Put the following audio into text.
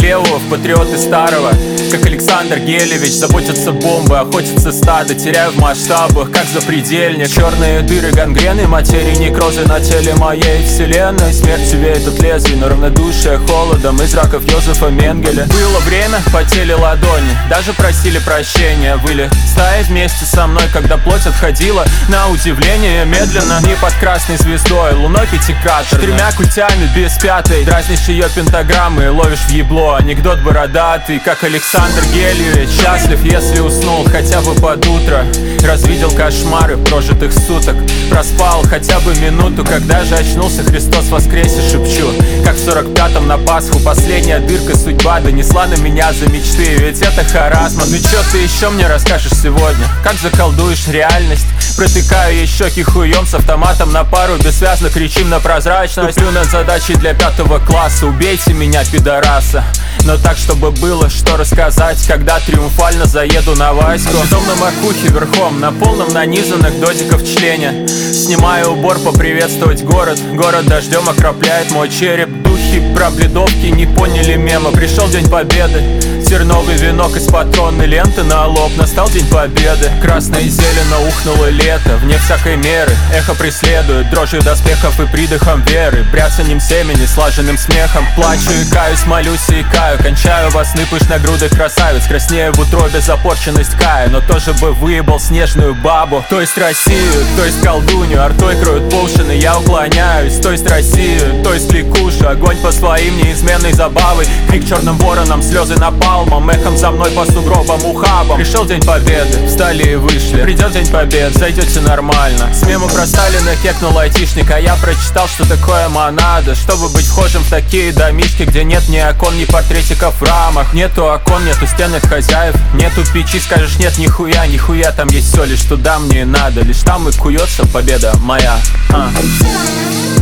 левого в патриоты старого. Как Александр Гелевич, заботятся бомбы, охотятся стадо, теряю в масштабах, как запредельник. Черные дыры, гангрены, материи, некрозы на теле моей вселенной. Смерть веет от лезвий, но равнодушие холодом из раков Йозефа Менгеля. Было время, потели ладони, даже просили прощения. Выли стаи вместе со мной, когда плоть отходила на удивление медленно. Не под красной звездой, луной пятикратной, 4 культями без пятой. Дразнишь ее пентаграммы, ловишь в ебло. Анекдот бородатый, как Александр Гелевич. Счастлив, если уснул хотя бы под утро. Развидел кошмары прожитых суток. Проспал хотя бы минуту, когда же очнулся, Христос воскресе, шепчу. Как в 45-м на Пасху последняя дырка судьба донесла на меня за мечты. Ведь это харазма. Ну чё ты еще мне расскажешь сегодня? Как заколдуешь реальность? Протыкаю ей щеки хуем с автоматом на пару. Бессвязно кричим на прозрачность. Туплю над задачей для 5 класса. Убейте меня, пидораса. Но так, чтобы было что рассказать, когда триумфально заеду на Ваську. Дом на макухе верхом, на полном нанизанных додиков члене. Снимаю убор поприветствовать город. Город дождем окропляет мой череп. Духи пробледовки не поняли мема. Пришел День Победы. Терновый венок из патронной ленты на лоб. Настал День Победы. Красное и зелено ухнуло лето. Вне всякой меры эхо преследует дрожью доспехов и придыхом веры. Бряцаньем семени, слаженным смехом. Плачу и каюсь, молюсь и икаю. Кончаю во сны пышногрудых красавиц. Краснею в утробе запорченность каю. Но тоже бы выебал снежную бабу. То есть Россию, то есть колдунью. Артой кроют поушины, я уклоняюсь. То есть Россию, то есть ликушу. Огонь по своим неизменной забавой. Крик черным вороном, слезы напалмом. Эхом за мной по сугробам ухабам. Пришел День Победы, встали и вышли. Придет День Побед, зайдете нормально. С мему про Сталина кекнул айтишник. А я прочитал, что такое монада. Чтобы быть вхожим в такие домишки, где нет ни окон, ни портретиков в рамах. Нету окон, нету стен, нет хозяев. Нету печи, скажешь нет, нихуя, нихуя. Там есть все, лишь туда мне и надо. Лишь там и куется победа моя.